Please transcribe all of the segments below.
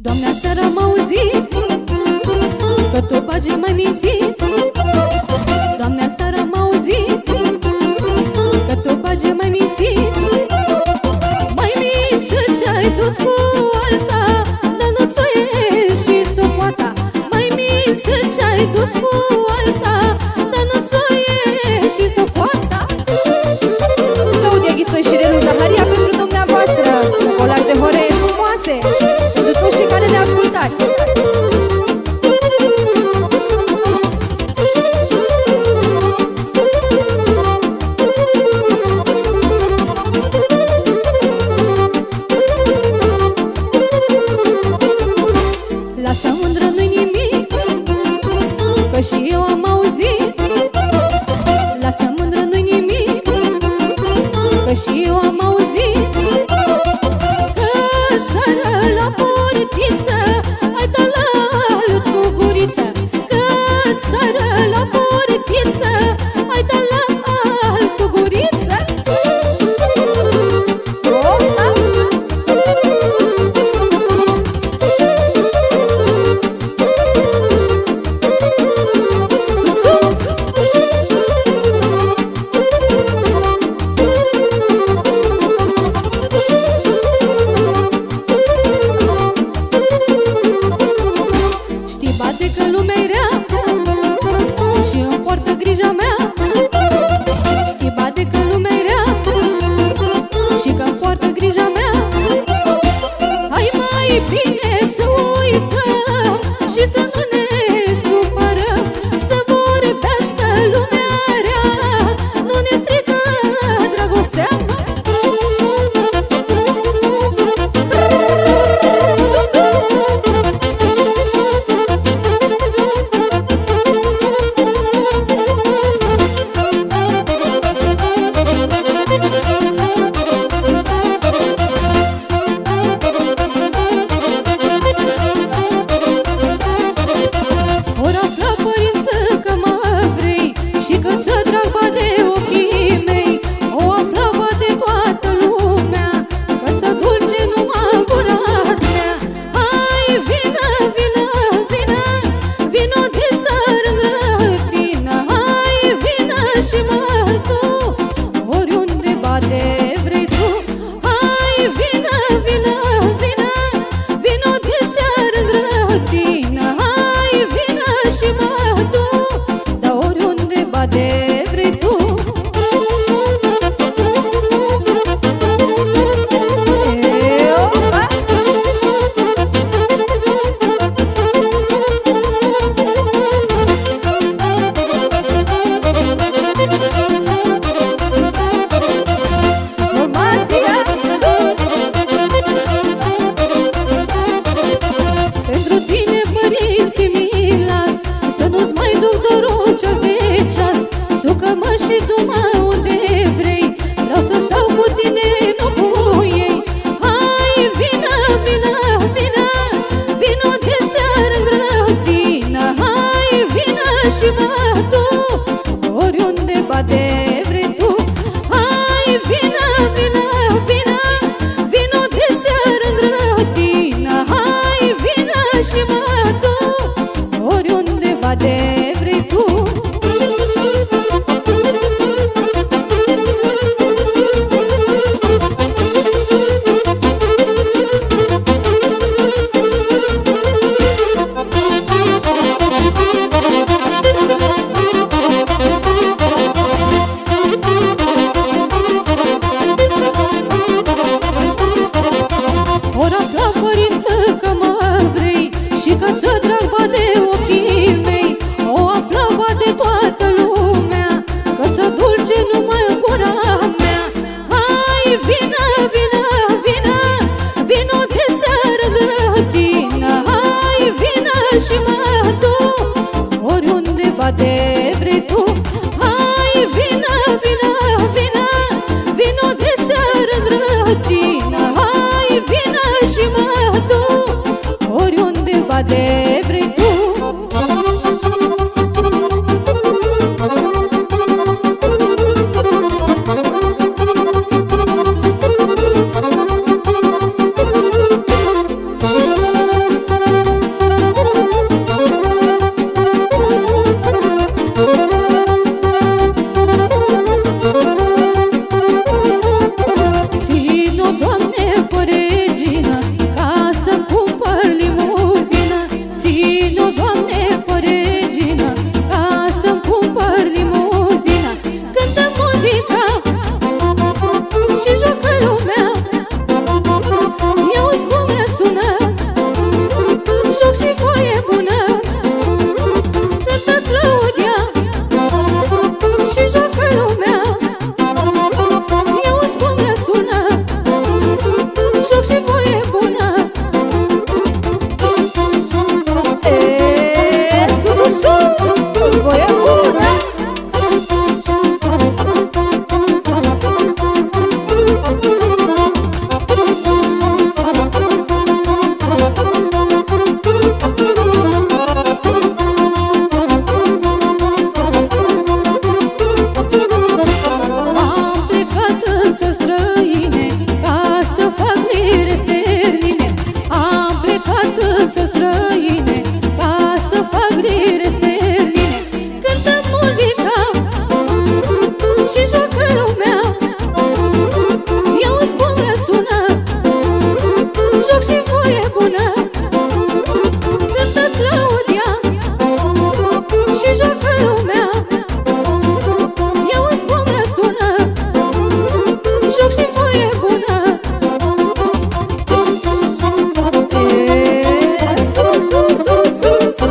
Doamne, aseară am auzit că tu bagi mai mințit. Doamne, aseară am auzit că tu bagi mai mințit. Mai mință ce-ai dus cu alta, dar nu ți-o ieși și socoata. Mai mință ce-ai dus cu alta, dar nu ți-o ieși și socoata. Claudia Ghițoi și Relu Zaharia pentru dumneavoastră, colaj de hore frumoase, pentru toți cei care ne ascultați. Lasă mândră, nu-i nimic, că și eu am auzit. Lasă mândră, nu-i nimic, că și eu am auzit. Că sară la portiță ai dat la altă guriță. Că sară la portiță ai dat la altă guriță. Știi, bate că lumea-i rea și îmi poartă grija mea. Știi, bate că lumea-i rea și că-mi poartă grija mea. Hai mai bine să uităm și să nu ne supărăm. Să vorbească lumea rea, nu ne strică dragostea. Ori afla, părință, că mă vrei și că ți-o drag bate ochii mei. O afla, bate toată lumea, că ți-o dulce numai gura mea. Hai, vină, vină, vină, vină de seară în grădină. Hai, vină și mă du, oriunde bate vrei tu. Hai, vină, vină, vină, vină de seară în grădină. Hai, vină și mă du, dar oriunde bate vrei tu. Pentru tine, părinții, mi las să nu-ți mai duc dorul ceas de ceas. Sucă-mă și du-mă unde vrei, vreau să stau cu tine, nu cu ei. Hai, vină, vină, vină, vină de seară în grădină. Hai, vină și mă du, oriunde bate vrei tu. Hai, vină, vină, vină, vină de seară în grădină. Hai, vină și mă du, oriunde bate vrei tu. Ori afla, părință, că mă vrei și că ți-o drag bate ochii mei. O afla, bate toată lumea, că ți-o dulce numai gura mea. Hai, vină, vină, vină, vină de seară în grădină. Hai, vină și mă du, oriunde bate vrei tu. Hai, vină, vină, vină, vină de seară în grădină. Hai, vină și mă du, oriunde bate vrei tu. joc și voie bună. Cântă Claudia și joacă lumea. I-auzi cum răsună, joc și voie bună. Sus, sus, sus, sus.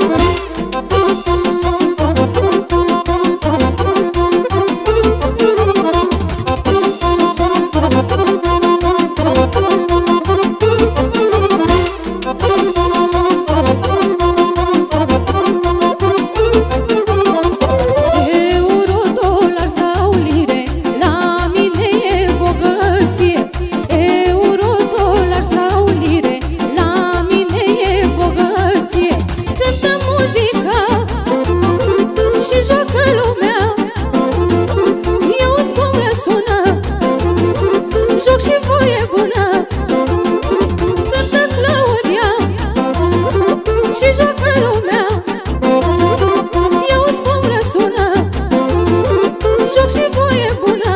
Joc și voie bună. Cântă Claudia și joacă lumea. I-auzi cum răsună, joc și voie bună.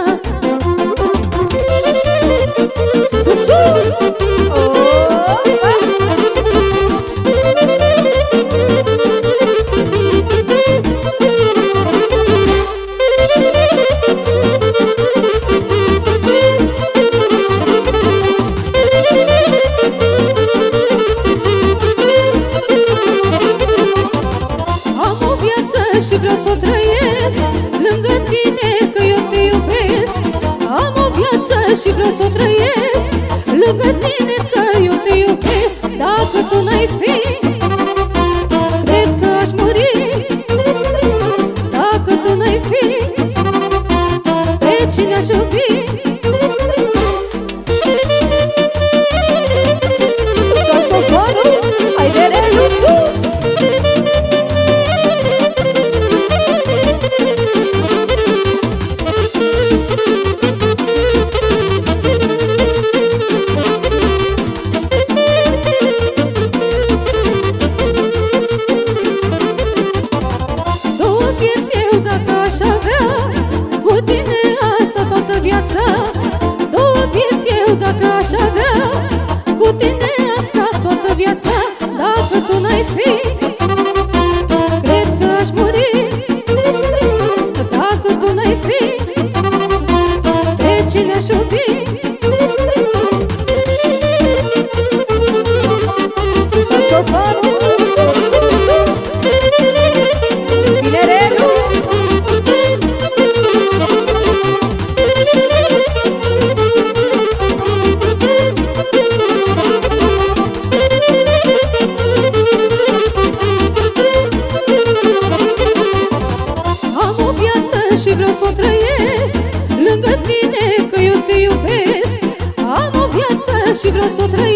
Sus, sus! Și vreau să o trăiesc lângă tine, că eu te iubesc. Am o viață și vreau să o trăiesc lângă tine, că eu te iubesc. Dacă tu n-ai fi, cred că aș muri. Dacă tu n-ai fi, pe cine aș iubi? Sus saxofonul, haiderelul sus! Cu tine asta toată viața. Două vieți eu dacă aș avea, cu tine asta toată viața. Dacă tu n-ai fi, cred că aș muri. Dacă tu n-ai fi, pe cine aș iubi? Sus saxofonul, sus, sus, sus. Tinerelul. Și vreau să o trăiesc lângă tine, că eu te iubesc. Am o viață și vreau să o trăiesc